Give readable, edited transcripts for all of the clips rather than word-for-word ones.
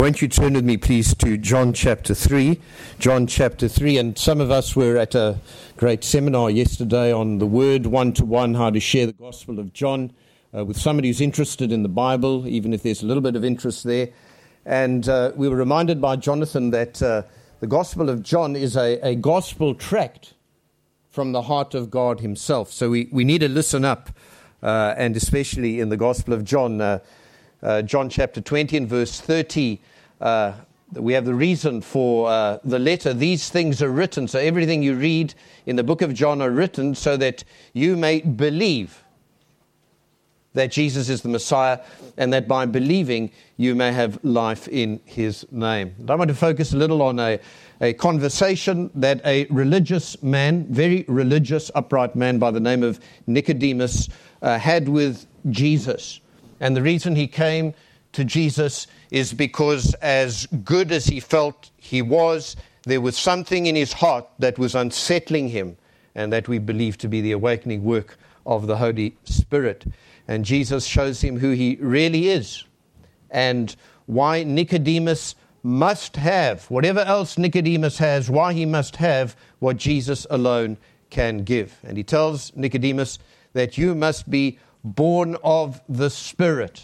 Won't you turn with me, please, to John chapter 3. John chapter 3, and some of us were at a great seminar yesterday on the Word, one-to-one, how to share the Gospel of John with somebody who's interested in the Bible, even if there's a little bit of interest there. And we were reminded by Jonathan that the Gospel of John is a gospel tract from the heart of God himself. So we need to listen up, and especially in the Gospel of John, John chapter 20 and verse 30, we have the reason for the letter. These things are written. So everything you read in the book of John are written so that you may believe that Jesus is the Messiah, and that by believing you may have life in his name. And I want to focus a little on a conversation that a religious man, very religious, upright man by the name of Nicodemus had with Jesus. And the reason he came to Jesus is because as good as he felt he was, there was something in his heart that was unsettling him, and that we believe to be the awakening work of the Holy Spirit. And Jesus shows him who he really is, and why Nicodemus must have, whatever else Nicodemus has, why he must have what Jesus alone can give. And he tells Nicodemus that you must be born of the Spirit.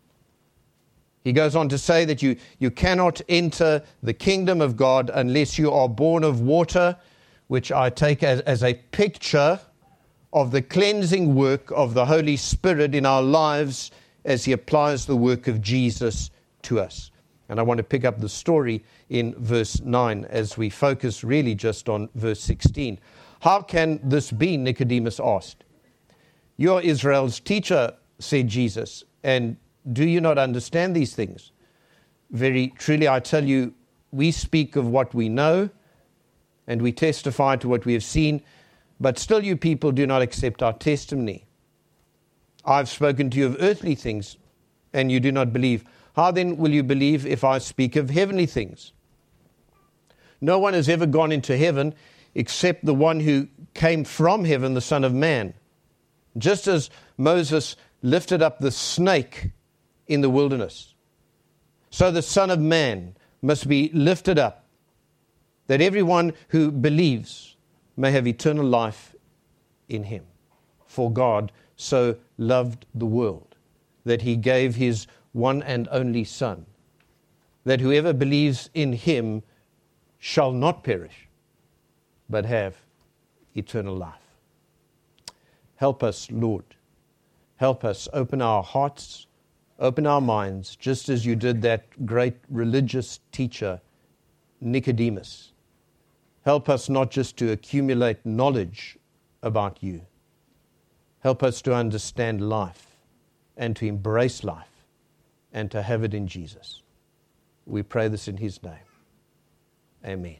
He goes on to say that you cannot enter the kingdom of God unless you are born of water, which I take as a picture of the cleansing work of the Holy Spirit in our lives as he applies the work of Jesus to us. And I want to pick up the story in verse 9 as we focus really just on verse 16. How can this be? Nicodemus asked. You are Israel's teacher, said Jesus, and do you not understand these things? Very truly I tell you, we speak of what we know, and we testify to what we have seen, but still you people do not accept our testimony. I've spoken to you of earthly things, and you do not believe. How then will you believe if I speak of heavenly things? No one has ever gone into heaven except the one who came from heaven, the Son of Man. Just as Moses lifted up the snake in the wilderness, so the Son of Man must be lifted up, that everyone who believes may have eternal life in him. For God so loved the world that he gave his one and only Son, that whoever believes in him shall not perish, but have eternal life. Help us, Lord. Help us. Open our hearts, open our minds, just as you did that great religious teacher, Nicodemus. Help us not just to accumulate knowledge about you. Help us to understand life and to embrace life and to have it in Jesus. We pray this in his name. Amen.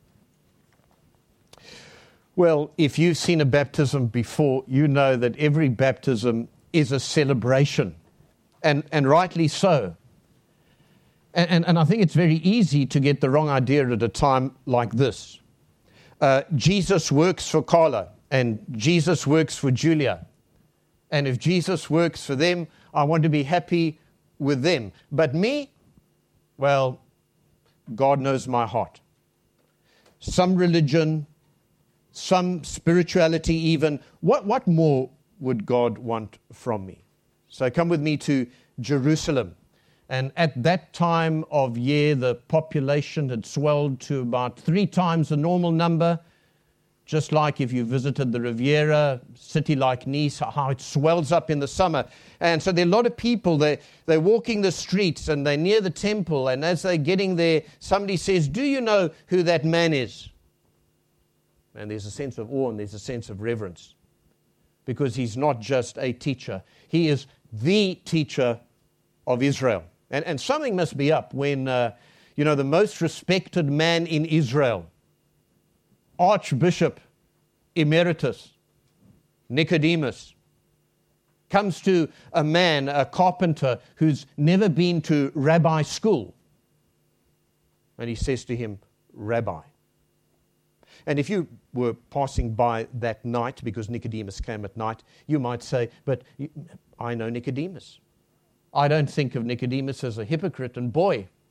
Well, if you've seen a baptism before, you know that every baptism is a celebration, and rightly so. And I think it's very easy to get the wrong idea at a time like this. Jesus works for Carla, and Jesus works for Julia. And if Jesus works for them, I want to be happy with them. But me, well, God knows my heart. Some religion, some spirituality even. What more would God want from me? So come with me to Jerusalem. And at that time of year, the population had swelled to about 3 times the normal number. Just like if you visited the Riviera, city like Nice, how it swells up in the summer. And so there are a lot of people, they're walking the streets and they're near the temple. And as they're getting there, somebody says, do you know who that man is? And there's a sense of awe and there's a sense of reverence. Because he's not just a teacher. He is the teacher of Israel. And something must be up when, the most respected man in Israel, Archbishop Emeritus Nicodemus, comes to a man, a carpenter, who's never been to rabbi school. And he says to him, Rabbi. And if you were passing by that night, because Nicodemus came at night, you might say, but I know Nicodemus. I don't think of Nicodemus as a hypocrite. And boy,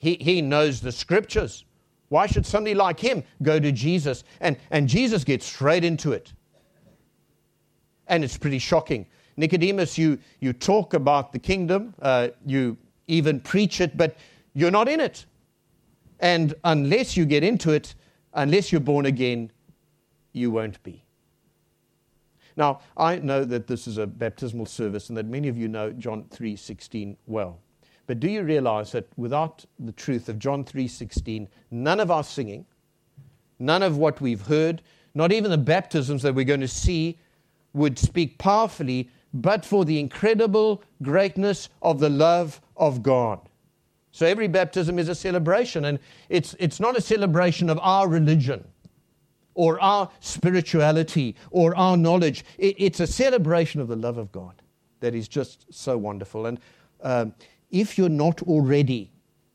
He knows the scriptures. Why should somebody like him go to Jesus? And Jesus gets straight into it. And it's pretty shocking. Nicodemus, you talk about the kingdom, you even preach it, but you're not in it. And unless you get into it, unless you're born again, you won't be. Now, I know that this is a baptismal service and that many of you know John 3:16 well. But do you realize that without the truth of John 3:16, none of our singing, none of what we've heard, not even the baptisms that we're going to see would speak powerfully, but for the incredible greatness of the love of God. So every baptism is a celebration, and it's not a celebration of our religion or our spirituality or our knowledge. It's a celebration of the love of God that is just so wonderful. And if you're not already,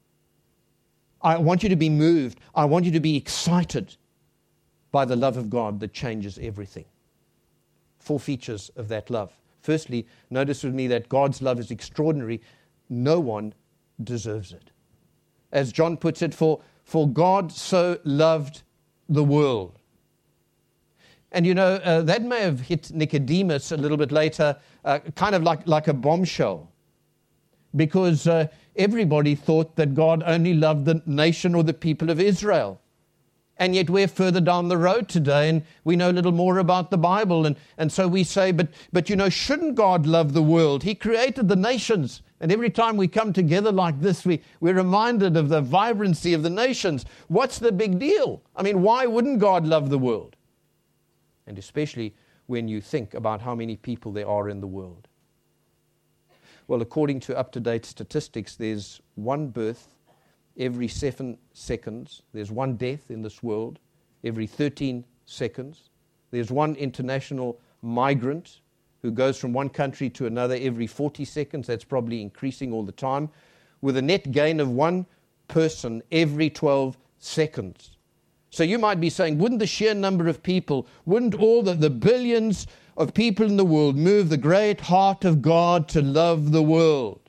I want you to be moved. I want you to be excited by the love of God that changes everything. 4 features of that love. Firstly, notice with me that God's love is extraordinary. No one deserves it. As John puts it, for God so loved the world. And you know, that may have hit Nicodemus a little bit later, kind of like a bombshell. Because everybody thought that God only loved the nation or the people of Israel. And yet we're further down the road today and we know a little more about the Bible. And so we say, but you know, shouldn't God love the world? He created the nations. And every time we come together like this, we're reminded of the vibrancy of the nations. What's the big deal? I mean, why wouldn't God love the world? And especially when you think about how many people there are in the world. Well, according to up-to-date statistics, there's 1 birth every 7 seconds. There's 1 death in this world every 13 seconds. There's 1 international migrant who goes from one country to another every 40 seconds. That's probably increasing all the time, with a net gain of 1 person every 12 seconds. So you might be saying, wouldn't the sheer number of people, wouldn't all the billions of people in the world move the great heart of God to love the world?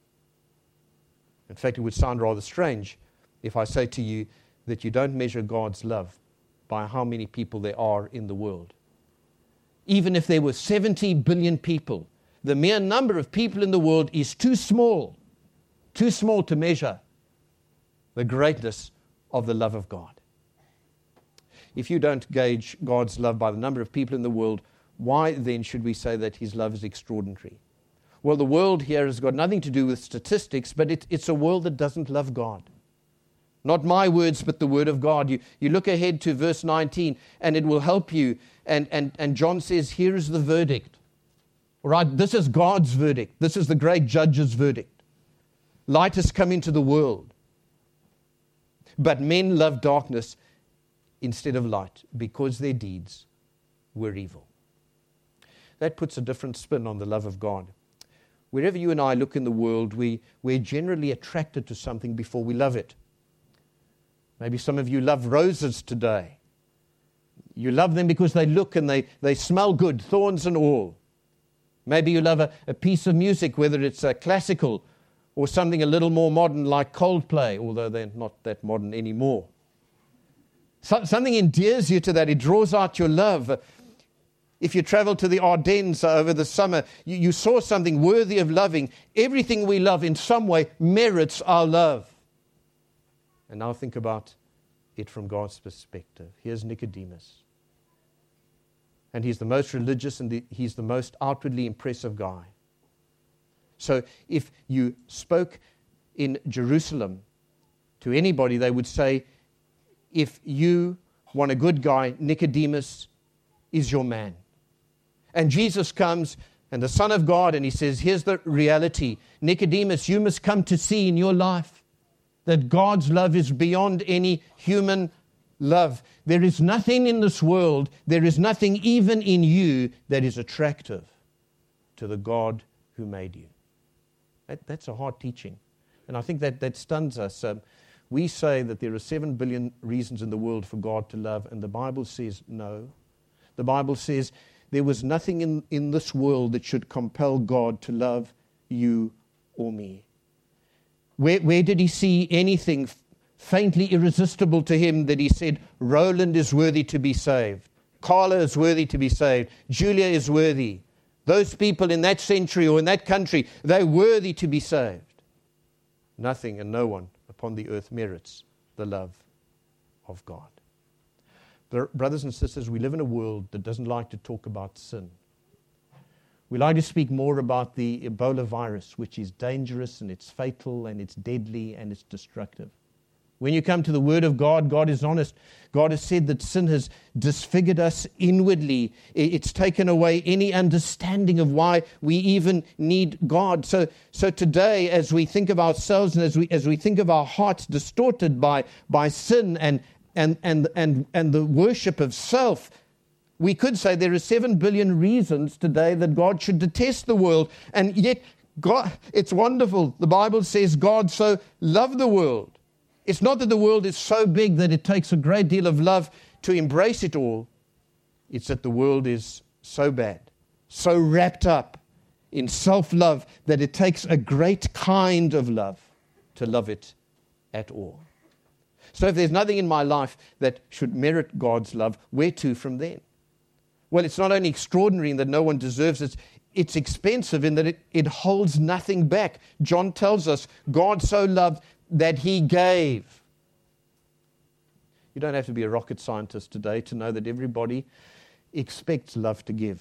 In fact, it would sound rather strange if I say to you that you don't measure God's love by how many people there are in the world. Even if there were 70 billion people, the mere number of people in the world is too small to measure the greatness of the love of God. If you don't gauge God's love by the number of people in the world, why then should we say that his love is extraordinary? Well, the world here has got nothing to do with statistics, but it's a world that doesn't love God. Not my words, but the word of God. You look ahead to verse 19, and it will help you. And John says, here is the verdict. All right, this is God's verdict. This is the great judge's verdict. Light has come into the world. But men love darkness instead of light because their deeds were evil. That puts a different spin on the love of God. Wherever you and I look in the world, we're generally attracted to something before we love it. Maybe some of you love roses today. You love them because they look and they smell good, thorns and all. Maybe you love a piece of music, whether it's classical or something a little more modern like Coldplay, although they're not that modern anymore. Something endears you to that. It draws out your love. If you travel to the Ardennes over the summer, you saw something worthy of loving. Everything we love in some way merits our love. And now think about it from God's perspective. Here's Nicodemus. And he's the most religious and he's the most outwardly impressive guy. So if you spoke in Jerusalem to anybody, they would say, if you want a good guy, Nicodemus is your man. And Jesus comes, and the Son of God, and he says, here's the reality. Nicodemus, you must come to see in your life that God's love is beyond any human love. There is nothing in this world, there is nothing even in you that is attractive to the God who made you. That's a hard teaching. And I think that stuns us. We say that there are 7 billion reasons in the world for God to love, and the Bible says no. The Bible says there was nothing in this world that should compel God to love you or me. Where did he see anything faintly irresistible to him that he said, Roland is worthy to be saved, Carla is worthy to be saved, Julia is worthy. Those people in that century or in that country, they're worthy to be saved. Nothing and no one upon the earth merits the love of God. Brothers and sisters, we live in a world that doesn't like to talk about sin. We like to speak more about the Ebola virus, which is dangerous and it's fatal and it's deadly and it's destructive. When you come to the Word of God, God is honest. God has said that sin has disfigured us inwardly. It's taken away any understanding of why we even need God. So today, as we think of ourselves and as we think of our hearts distorted by sin and the worship of self, we could say there are 7 billion reasons today that God should detest the world. And yet, God, it's wonderful. The Bible says God so loved the world. It's not that the world is so big that it takes a great deal of love to embrace it all. It's that the world is so bad, so wrapped up in self-love that it takes a great kind of love to love it at all. So if there's nothing in my life that should merit God's love, where to from then? Well, it's not only extraordinary in that no one deserves it, it's expensive in that it holds nothing back. John tells us God so loved that he gave. You don't have to be a rocket scientist today to know that everybody expects love to give.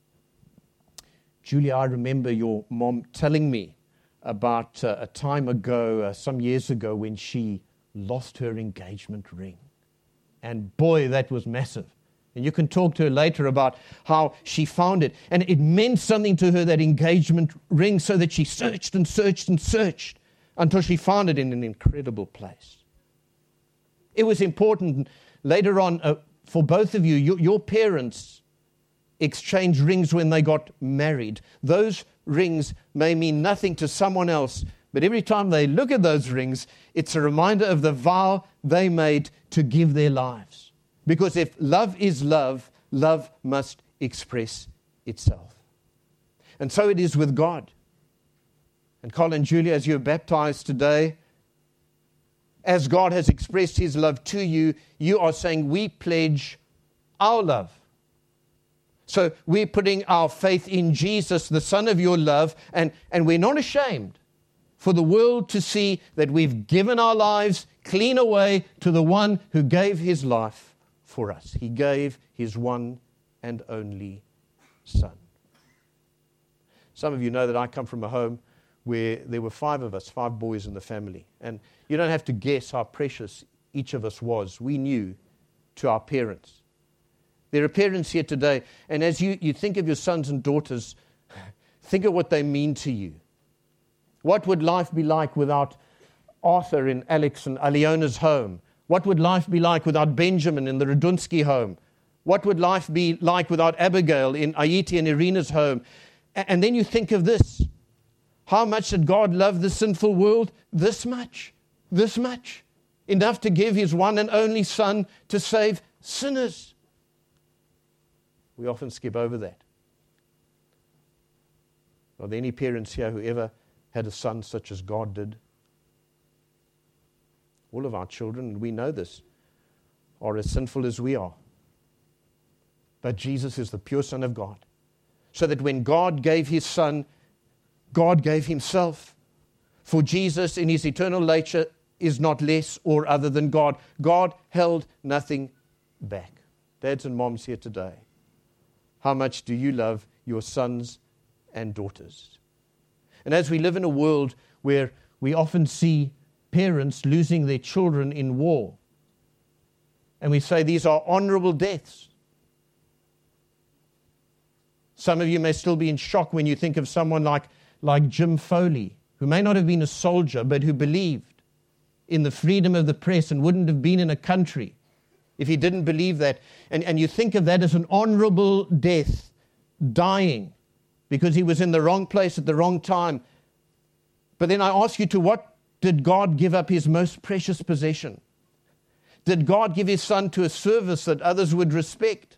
Julia, I remember your mom telling me about a time ago, some years ago, when she lost her engagement ring. And boy, that was massive. And you can talk to her later about how she found it. And it meant something to her, that engagement ring, so that she searched and searched and searched until she found it in an incredible place. It was important later on for both of you, your parents exchanged rings when they got married. Those rings may mean nothing to someone else, but every time they look at those rings, it's a reminder of the vow they made to give their lives. Because if love is love, love must express itself. And so it is with God. And Carl and Julia, as you're baptized today, as God has expressed his love to you, you are saying, we pledge our love. So we're putting our faith in Jesus, the Son of your love, and we're not ashamed for the world to see that we've given our lives clean away to the one who gave his life for us. He gave his one and only Son. Some of you know that I come from a home where there were 5 of us, 5 boys in the family. And you don't have to guess how precious each of us was. We knew to our parents. There are parents here today, and as you think of your sons and daughters, think of what they mean to you. What would life be like without Arthur in Alex and Aliona's home? What would life be like without Benjamin in the Radunsky home? What would life be like without Abigail in Ayiti and Irina's home? And then you think of this. How much did God love the sinful world? This much. This much. Enough to give his one and only Son to save sinners. We often skip over that. Are there any parents here who ever had a son such as God did? All of our children, and we know this, are as sinful as we are. But Jesus is the pure Son of God. So that when God gave his Son, God gave himself. For Jesus in his eternal nature is not less or other than God. God held nothing back. Dads and moms here today, how much do you love your sons and daughters? And as we live in a world where we often see parents losing their children in war, and we say these are honorable deaths. Some of you may still be in shock when you think of someone like Jim Foley, who may not have been a soldier, but who believed in the freedom of the press and wouldn't have been in a country if he didn't believe that. And you think of that as an honorable death, dying because he was in the wrong place at the wrong time. But then I ask you, to what did God give up his most precious possession? Did God give his Son to a service that others would respect?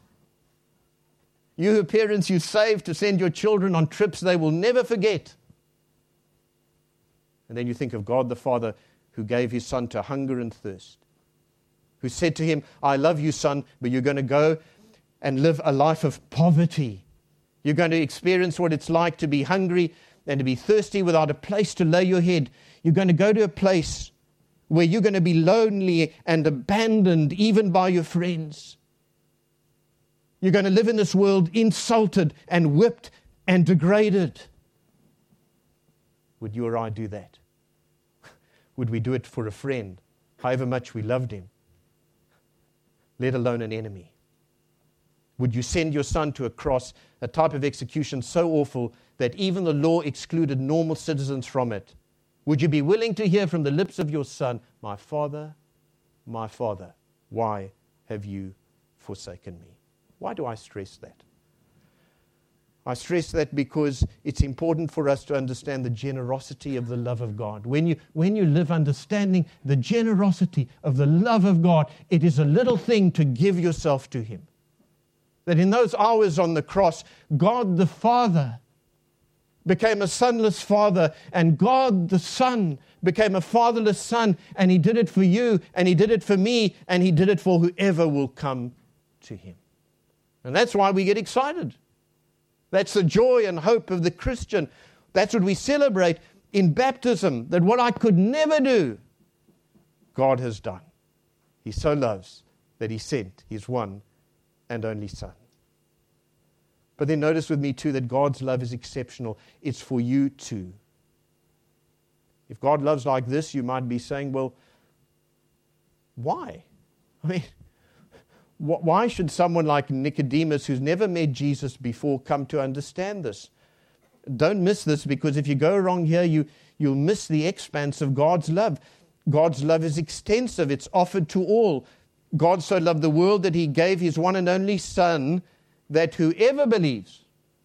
You who parents, you save to send your children on trips they will never forget. And then you think of God the Father, who gave his Son to hunger and thirst, who said to him, I love you, Son, but you're going to go and live a life of poverty. You're going to experience what it's like to be hungry and to be thirsty without a place to lay your head. You're going to go to a place where you're going to be lonely and abandoned even by your friends. You're going to live in this world insulted and whipped and degraded. Would you or I do that? Would we do it for a friend, however much we loved him, let alone an enemy? Would you send your son to a cross, a type of execution so awful that even the law excluded normal citizens from it? Would you be willing to hear from the lips of your son, my Father, why have you forsaken me? Why do I stress that? I stress that because it's important for us to understand the generosity of the love of God. When you live understanding the generosity of the love of God, it is a little thing to give yourself to him. That in those hours on the cross, God the Father became a sonless father, and God the Son became a fatherless son, and he did it for you, and he did it for me, and he did it for whoever will come to him. And that's why we get excited. That's the joy and hope of the Christian. That's what we celebrate in baptism, that what I could never do, God has done. He so loves that he sent his one and only Son. But then notice with me too that God's love is exceptional. It's for you too. If God loves like this, you might be saying, well, why? I mean, why should someone like Nicodemus, who's never met Jesus before, come to understand this? Don't miss this, because if you go wrong here, you'll miss the expanse of God's love. God's love is extensive. It's offered to all. God so loved the world that he gave his one and only Son, that whoever believes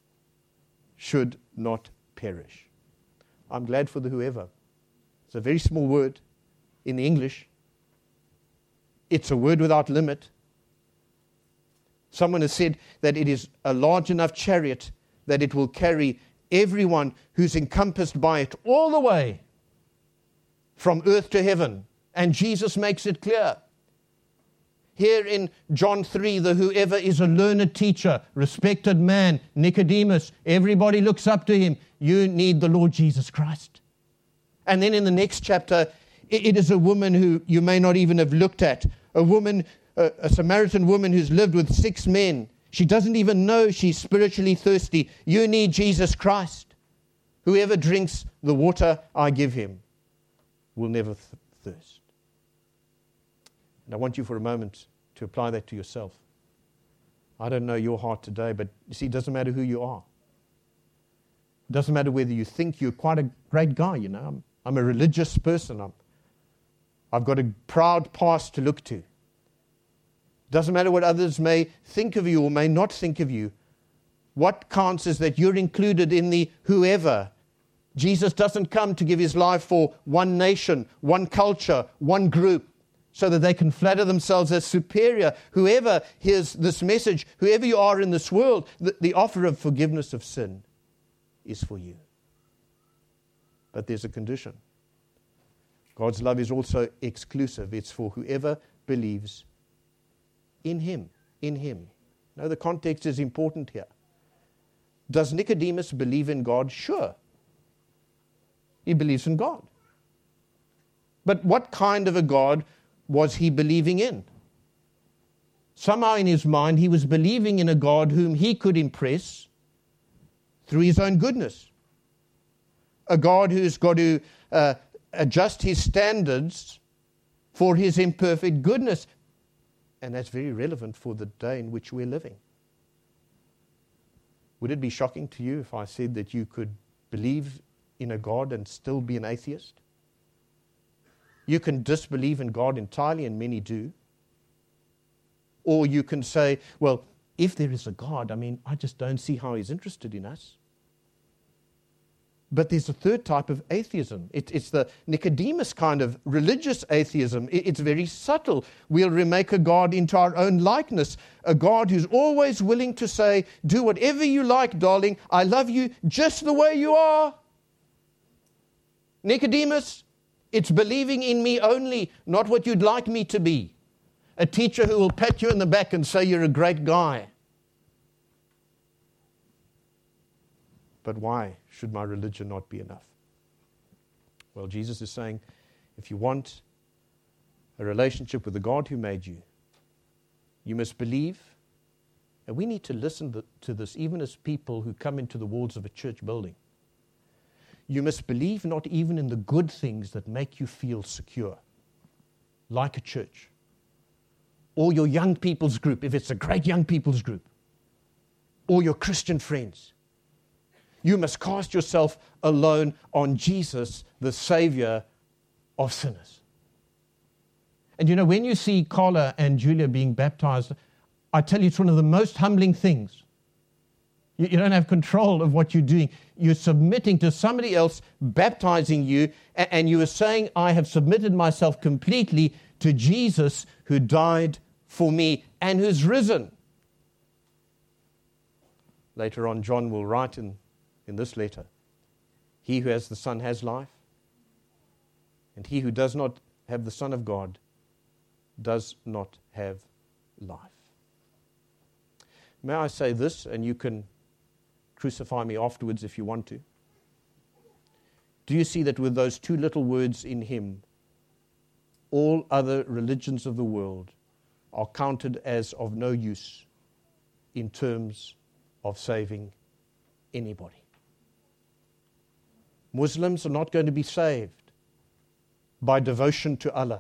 should not perish. I'm glad for the whoever. It's a very small word in the English. It's a word without limit. Someone has said that it is a large enough chariot that it will carry everyone who's encompassed by it all the way from earth to heaven. And Jesus makes it clear. Here in John 3, the whoever is a learned teacher, respected man, Nicodemus, everybody looks up to him. You need the Lord Jesus Christ. And then in the next chapter, it is a woman who you may not even have looked at, a woman, a Samaritan woman who's lived with 6 men. She doesn't even know she's spiritually thirsty. You need Jesus Christ. Whoever drinks the water I give him will never thirst. And I want you for a moment to apply that to yourself. I don't know your heart today, but you see, it doesn't matter who you are. It doesn't matter whether you think you're quite a great guy, you know. I'm a religious person. I've got a proud past to look to. It doesn't matter what others may think of you or may not think of you. What counts is that you're included in the whoever. Jesus doesn't come to give his life for one nation, one culture, one group, so that they can flatter themselves as superior. Whoever hears this message, whoever you are in this world, the offer of forgiveness of sin is for you. But there's a condition. God's love is also exclusive. It's for whoever believes in him. In him. Now the context is important here. Does Nicodemus believe in God? Sure. He believes in God. But what kind of a God was he believing in? Somehow in his mind, he was believing in a God whom he could impress through his own goodness. A God who's got to adjust his standards for his imperfect goodness. And that's very relevant for the day in which we're living. Would it be shocking to you if I said that you could believe in a God and still be an atheist? You can disbelieve in God entirely, and many do. Or you can say, well, if there is a God, I just don't see how he's interested in us. But there's a third type of atheism. It's the Nicodemus kind of religious atheism. It's very subtle. We'll remake a God into our own likeness. A God who's always willing to say, do whatever you like, darling. I love you just the way you are. Nicodemus, it's believing in me only, not what you'd like me to be. A teacher who will pat you in the back and say you're a great guy. But why should my religion not be enough? Well, Jesus is saying, if you want a relationship with the God who made you, you must believe. And we need to listen to this even as people who come into the walls of a church building. You must believe not even in the good things that make you feel secure, like a church, or your young people's group, if it's a great young people's group, or your Christian friends. You must cast yourself alone on Jesus, the Savior of sinners. And you know, when you see Carla and Julia being baptized, I tell you, it's one of the most humbling things. You don't have control of what you're doing. You're submitting to somebody else baptizing you, and you are saying, I have submitted myself completely to Jesus who died for me and who's risen. Later on, John will write in this letter, he who has the Son has life, and he who does not have the Son of God does not have life. May I say this, and you can crucify me afterwards if you want to. Do you see that with those two little words in him, all other religions of the world are counted as of no use in terms of saving anybody? Muslims are not going to be saved by devotion to Allah.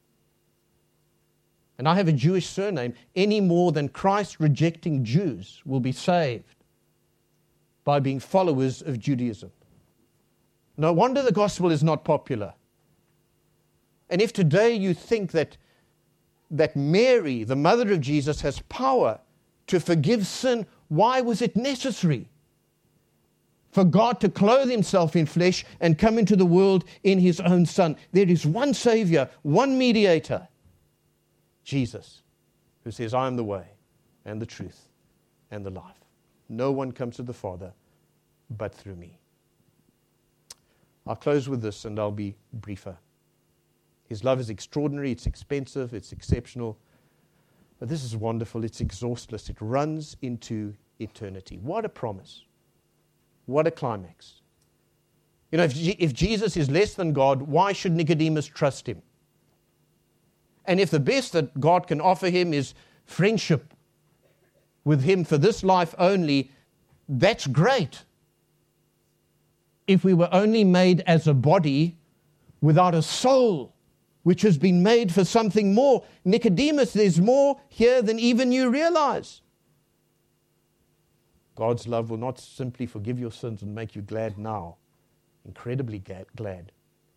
And I have a Jewish surname, any more than Christ-rejecting Jews will be saved by being followers of Judaism. No wonder the gospel is not popular. And if today you think that Mary, the mother of Jesus, has power to forgive sin, why was it necessary for God to clothe himself in flesh and come into the world in his own Son? There is one Savior, one mediator, Jesus, who says, I am the way and the truth and the life. No one comes to the Father but through me. I'll close with this and I'll be briefer. His love is extraordinary, it's expensive, it's exceptional. But this is wonderful, it's exhaustless, it runs into eternity. What a promise. What a climax. You know, if Jesus is less than God, why should Nicodemus trust him? And if the best that God can offer him is friendship with him for this life only, that's great. If we were only made as a body without a soul, which has been made for something more. Nicodemus, there's more here than even you realize. God's love will not simply forgive your sins and make you glad now, incredibly glad.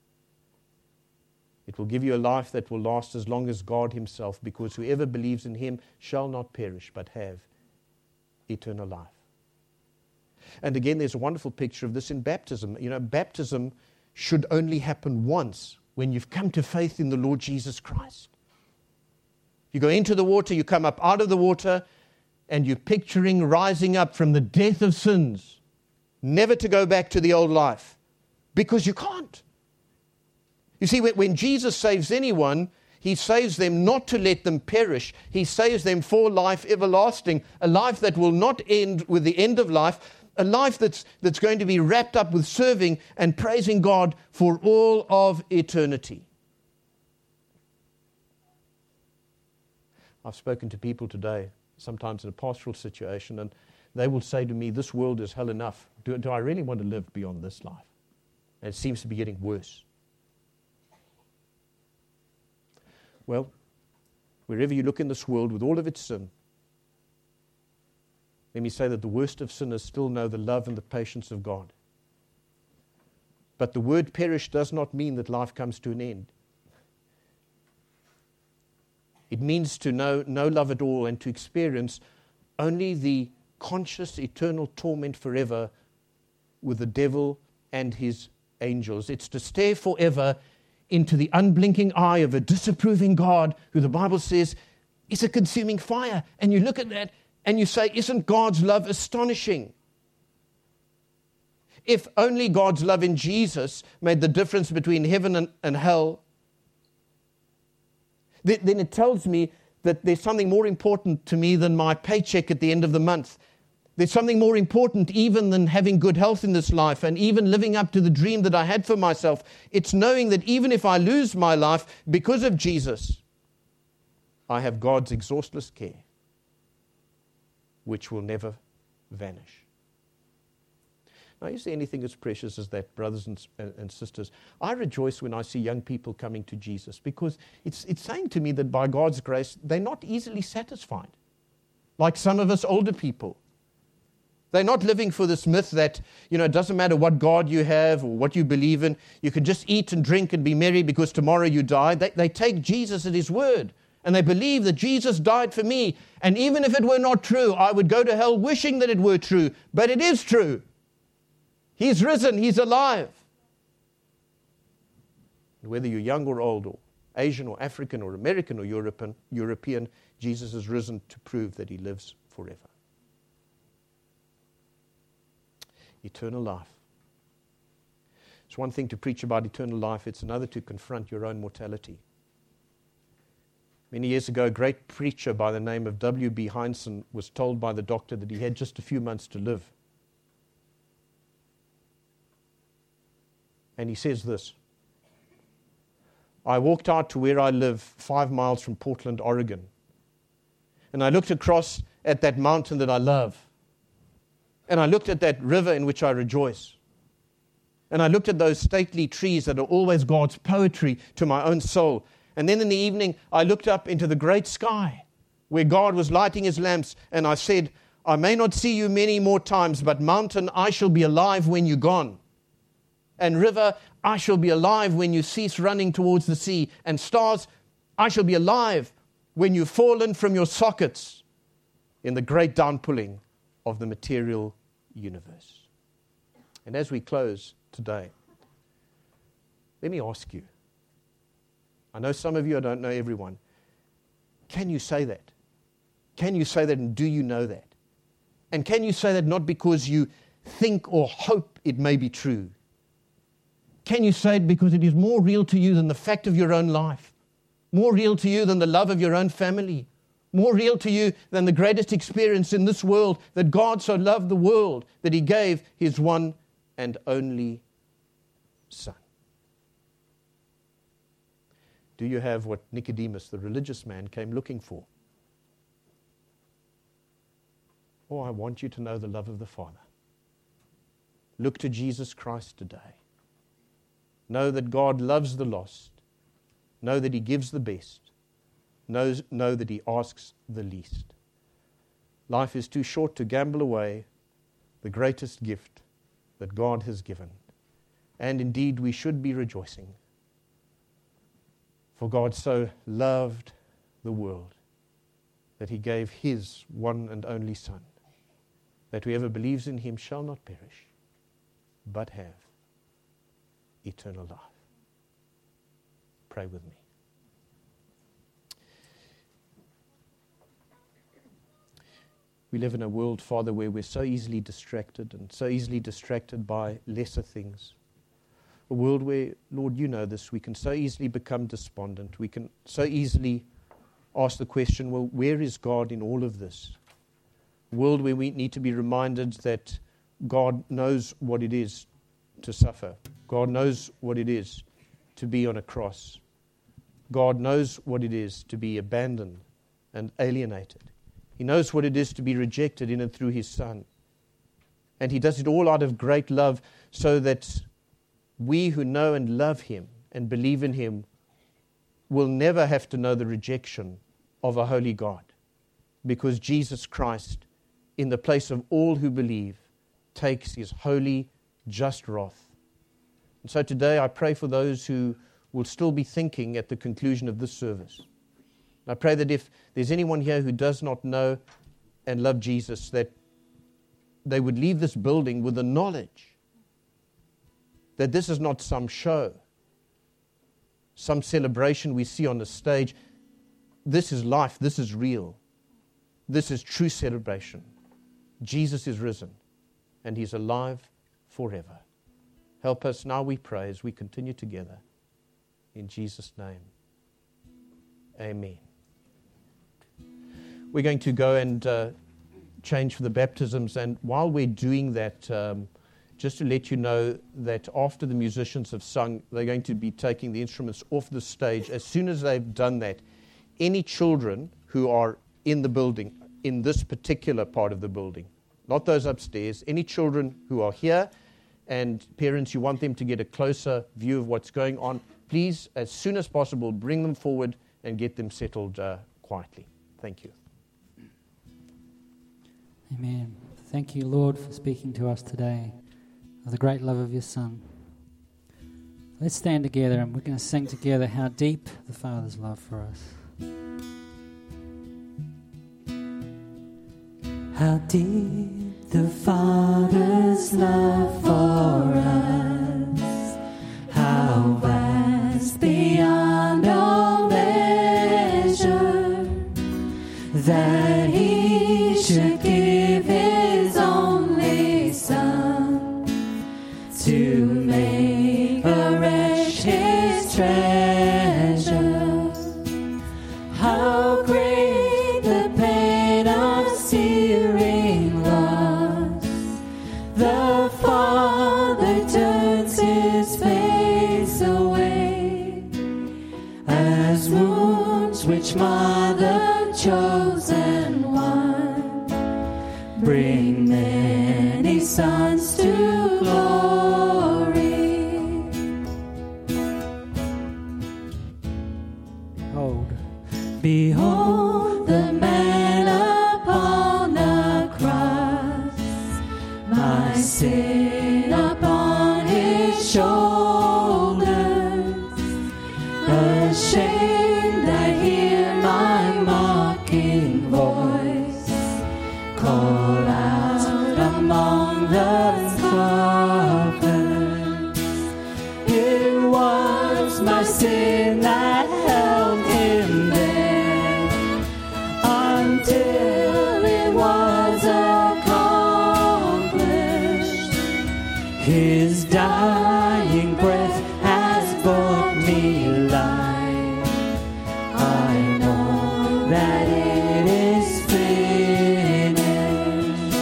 It will give you a life that will last as long as God himself, because whoever believes in him shall not perish but have eternal life. And again, there's a wonderful picture of this in baptism. You know, baptism should only happen once, when you've come to faith in the Lord Jesus Christ. You go into the water, you come up out of the water, and you're picturing rising up from the death of sins, never to go back to the old life, because you can't. You see, when Jesus saves anyone, he saves them not to let them perish. He saves them for life everlasting, a life that will not end with the end of life, a life that's going to be wrapped up with serving and praising God for all of eternity. I've spoken to people today, sometimes in a pastoral situation, and they will say to me, this world is hell enough. Do I really want to live beyond this life? And it seems to be getting worse. Well, wherever you look in this world with all of its sin, let me say that the worst of sinners still know the love and the patience of God. But the word perish does not mean that life comes to an end. It means to know no love at all and to experience only the conscious eternal torment forever with the devil and his angels. It's to stare forever into the unblinking eye of a disapproving God who the Bible says is a consuming fire. And you look at that and you say, isn't God's love astonishing? if only God's love in Jesus made the difference between heaven and hell, then it tells me that there's something more important to me than my paycheck at the end of the month. There's something more important even than having good health in this life and even living up to the dream that I had for myself. It's knowing that even if I lose my life because of Jesus, I have God's exhaustless care, which will never vanish. Now, is there anything as precious as that, brothers and sisters? I rejoice when I see young people coming to Jesus, because it's saying to me that by God's grace, they're not easily satisfied, like some of us older people. They're not living for this myth that, it doesn't matter what God you have or what you believe in, you can just eat and drink and be merry because tomorrow you die. They take Jesus at his word, and they believe that Jesus died for me, and even if it were not true, I would go to hell wishing that it were true, but it is true. He's risen, he's alive. Whether you're young or old, or Asian or African or American or European, Jesus has risen to prove that he lives forever. Eternal life. It's one thing to preach about eternal life, it's another to confront your own mortality. Many years ago, a great preacher by the name of W.B. Hindson was told by the doctor that he had just a few months to live. And he says this: I walked out to where I live, 5 miles from Portland, Oregon, and I looked across at that mountain that I love, and I looked at that river in which I rejoice, and I looked at those stately trees that are always God's poetry to my own soul. And then in the evening, I looked up into the great sky where God was lighting his lamps, and I said, I may not see you many more times, but mountain, I shall be alive when you're gone. And river, I shall be alive when you cease running towards the sea. And stars, I shall be alive when you've fallen from your sockets in the great downpulling of the material universe. And as we close today, let me ask you, I know some of you, I don't know everyone, can you say that? Can you say that, and do you know that? And can you say that not because you think or hope it may be true? Can you say it because it is more real to you than the fact of your own life? More real to you than the love of your own family? More real to you than the greatest experience in this world, that God so loved the world that he gave his one and only Son? Do you have what Nicodemus, the religious man, came looking for? Oh, I want you to know the love of the Father. Look to Jesus Christ today. Know that God loves the lost. Know that he gives the best. Know that he asks the least. Life is too short to gamble away the greatest gift that God has given. And indeed, we should be rejoicing. For God so loved the world that he gave his one and only Son, that whoever believes in him shall not perish, but have eternal life. Pray with me. We live in a world, Father, where we're so easily distracted by lesser things. A world where, Lord, you know this, we can so easily become despondent. We can so easily ask the question, well, where is God in all of this? A world where we need to be reminded that God knows what it is to suffer. God knows what it is to be on a cross. God knows what it is to be abandoned and alienated. He knows what it is to be rejected in and through his Son. And he does it all out of great love, so that we who know and love him and believe in him will never have to know the rejection of a holy God, because Jesus Christ, in the place of all who believe, takes his holy, just wrath. And so today I pray for those who will still be thinking at the conclusion of this service. I pray that if there's anyone here who does not know and love Jesus, that they would leave this building with the knowledge that this is not some show, some celebration we see on the stage. This is life. This is real. This is true celebration. Jesus is risen, and he's alive forever. Help us now, we pray, as we continue together. In Jesus' name, amen. We're going to go and change for the baptisms. And while we're doing that, just to let you know that after the musicians have sung, they're going to be taking the instruments off the stage. As soon as they've done that, any children who are in the building, in this particular part of the building, not those upstairs, any children who are here, and parents, you want them to get a closer view of what's going on, please, as soon as possible, bring them forward and get them settled quietly. Thank you. Amen. Thank you, Lord, for speaking to us today of the great love of your Son. Let's stand together and we're going to sing together how deep the Father's love for us. How deep the Father's love for us, how vast beyond all measure, that He should give His only Son to make a wretch His treasure. How great the pain of searing loss, the Father turns His face away, as wounds which mar the chosen one bring many sons to glory. Behold the man upon the cross, my sin upon His shoulders. Ashamed I hear my mocking voice call out among the scoffers. It was my sin that held Him there until it was accomplished. His dying breath has brought me life. I know that it is finished.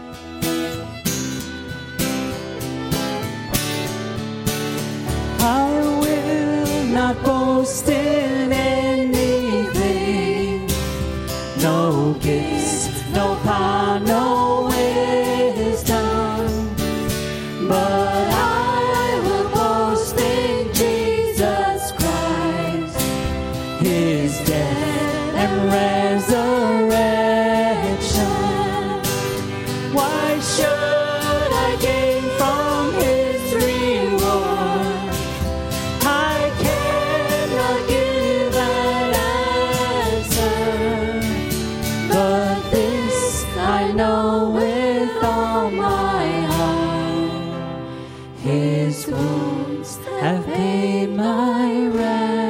I will not boast in anything, no gifts, no power, no wisdom, but I will boast in Jesus Christ, His death and resurrection. Why should I gain from His reward? I cannot give an answer, but this I know with all my heart: His wounds have paid my ransom.